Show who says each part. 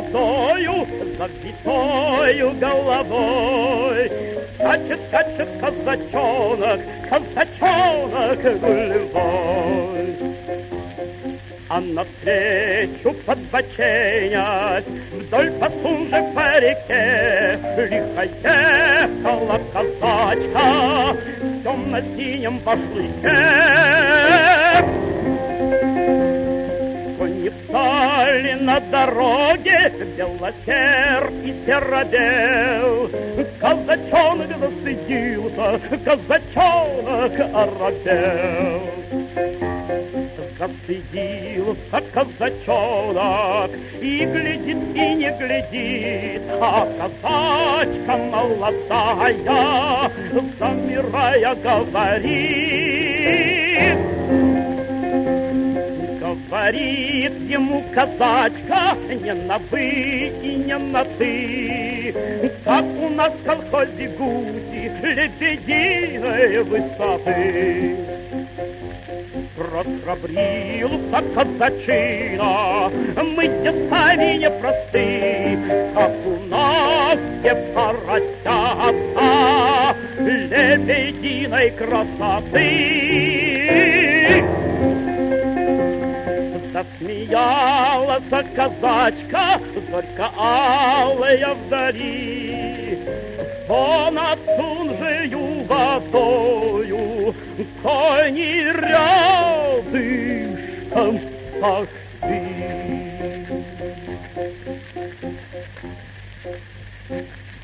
Speaker 1: молодою, завитою головой. Скачет, скачет казачонок, казачонок гулевой. А навстречу подбоченясь, вдоль по Сунже по реке, лихо ехала казачка в темно-синем башлыке. Кони встали на дороге, белосерд и серобел. Казачонок застыдился, казачонок оробел. Застыдился казачонок и глядит, и не глядит, а казачка молодая, замирая, говорит. Говорит ему казачка, не на вы и не на ты, как у нас в колхозе гуси лебединой высоты. Расхрабрился казачина, мы-те сами непросты, как у нас все поросята лебединой красоты. Засмеялась казачка, зорька алая вдали, понад Сунжею водою кони рядышком пошли.